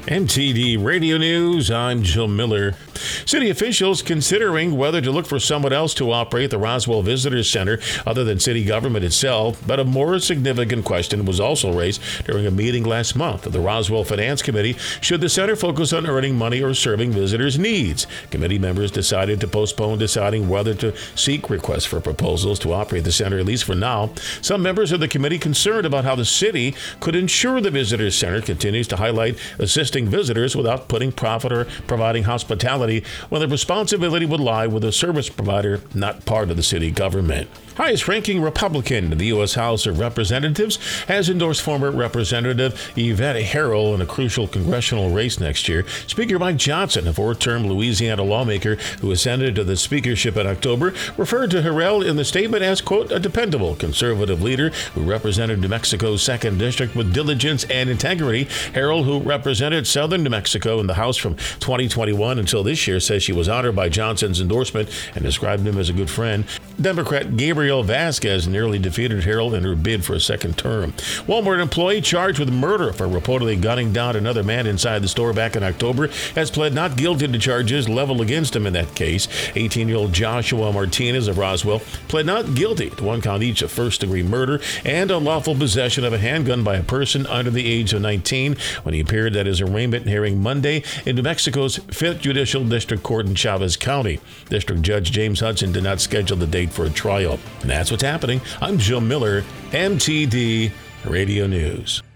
MTD Radio News, I'm Joe Miller. City officials considering whether to look for someone else to operate the Roswell Visitor Center other than city government itself, but a more significant question was also raised during a meeting last month of the Roswell Finance Committee. Should the center focus on earning money or serving visitors' needs? Committee members decided to postpone deciding whether to seek requests for proposals to operate the center, at least for now. Some members of the committee concerned about how the city could ensure the Visitor Center continues to highlight assisting visitors without putting profit or providing hospitality when the responsibility would lie with a service provider not part of the city government. Highest-ranking Republican in the U.S. House of Representatives has endorsed former Representative Yvette Herrell in a crucial congressional race next year. Speaker Mike Johnson, a four-term Louisiana lawmaker who ascended to the speakership in October, referred to Herrell in the statement as, quote, a dependable conservative leader who represented New Mexico's 2nd District with diligence and integrity. Herrell, who represented southern New Mexico in the House from 2021 until this year, says she was honored by Johnson's endorsement and described him as a good friend. Democrat Gabriel Vasquez nearly defeated Herrell in her bid for a second term. Walmart employee charged with murder for reportedly gunning down another man inside the store back in October has pled not guilty to charges leveled against him in that case. 18-year-old Joshua Martinez of Roswell pled not guilty to one count each of first-degree murder and unlawful possession of a handgun by a person under the age of 19 when he appeared at his arraignment hearing Monday in New Mexico's 5th Judicial District Court in Chavez County. District Judge James Hudson did not schedule the date for a trial. And that's what's happening. I'm Joe Miller, MTD Radio News.